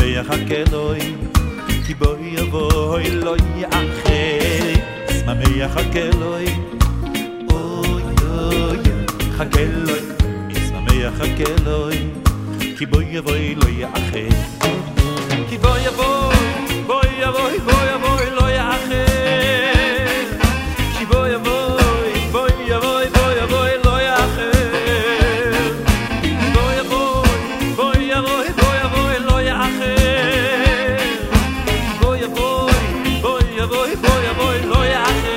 שמח הכלוי כי בואי יבואי לא יאחר שמח הכלוי אוי אוי הכלוי שמח הכלוי כי בואי יבואי לא יאחר כי בואי יבואי בואי יבואי בואי יבואי לא יאחר כי בואי יבואי בואי יבואי בואי יבואי לא יאחר בואי יבואי בואי יבואי בואי יבואי לא יאחר בואי יבואי בואי יבואי בואי יבואי לא יאחר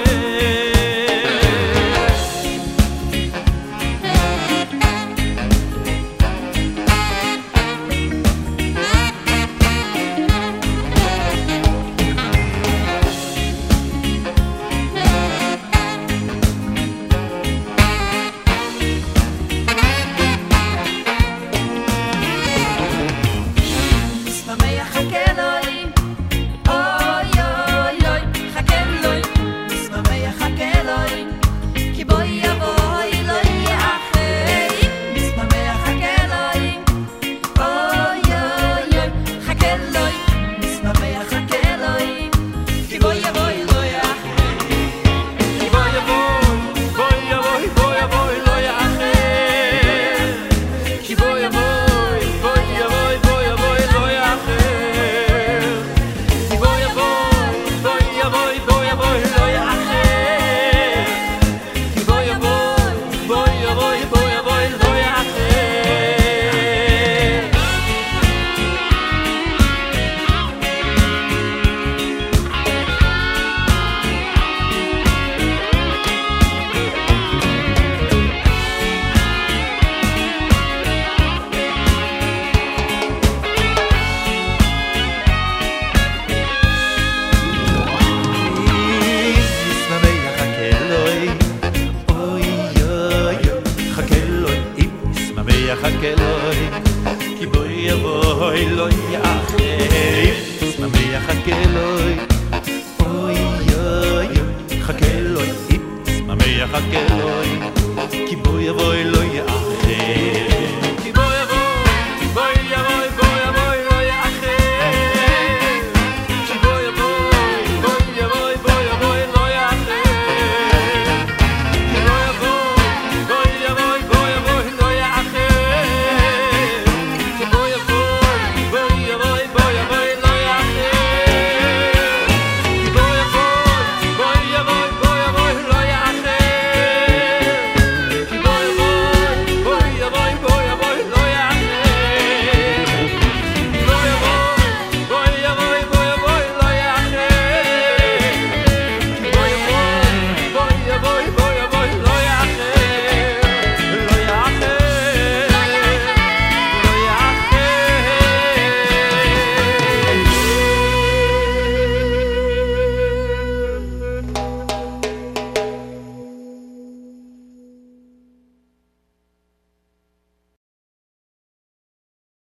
הכלוי כי בואי יבואי לא יאחר שמח הכלוי אוי אוי הכלוי שמח הכלוי כי בואי יבואי